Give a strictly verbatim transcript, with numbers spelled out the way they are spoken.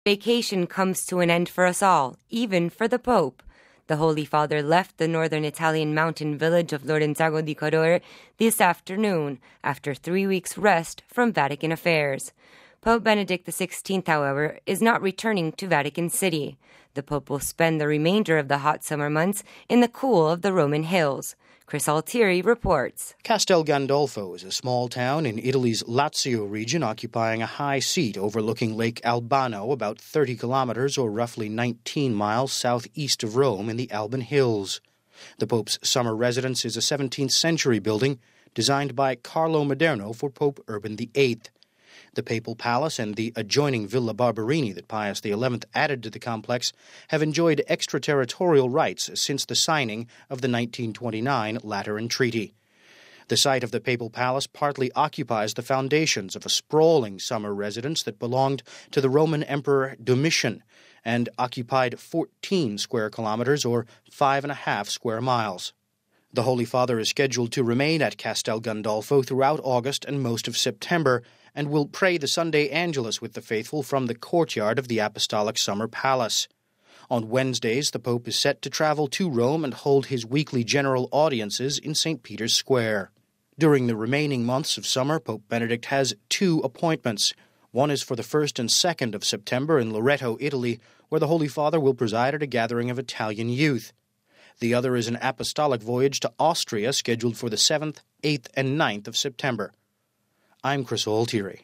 Vacation comes to an end for us all, even for the Pope. The Holy Father left the northern Italian mountain village of Lorenzago di Cadore this afternoon after three weeks' rest from Vatican affairs. Pope Benedict the sixteenth, however, is not returning to Vatican City. The Pope will spend the remainder of the hot summer months in the cool of the Roman hills. Chris Altieri reports. Castel Gandolfo is a small town in Italy's Lazio region occupying a high seat overlooking Lake Albano about thirty kilometers or roughly nineteen miles southeast of Rome in the Alban Hills. The Pope's summer residence is a seventeenth century building designed by Carlo Maderno for Pope Urban the eighth. The Papal Palace and the adjoining Villa Barberini that Pius the eleventh added to the complex have enjoyed extraterritorial rights since the signing of the nineteen twenty-nine Lateran Treaty. The site of the Papal Palace partly occupies the foundations of a sprawling summer residence that belonged to the Roman Emperor Domitian and occupied fourteen square kilometers or five and a half square miles. The Holy Father is scheduled to remain at Castel Gandolfo throughout August and most of September, and will pray the Sunday Angelus with the faithful from the courtyard of the Apostolic Summer Palace. On Wednesdays, the Pope is set to travel to Rome and hold his weekly general audiences in Saint Peter's Square. During the remaining months of summer, Pope Benedict has two appointments. One is for the first and second of September in Loreto, Italy, where the Holy Father will preside at a gathering of Italian youth. The other is an apostolic voyage to Austria scheduled for the seventh, eighth, and ninth of September. I'm Chris Altieri.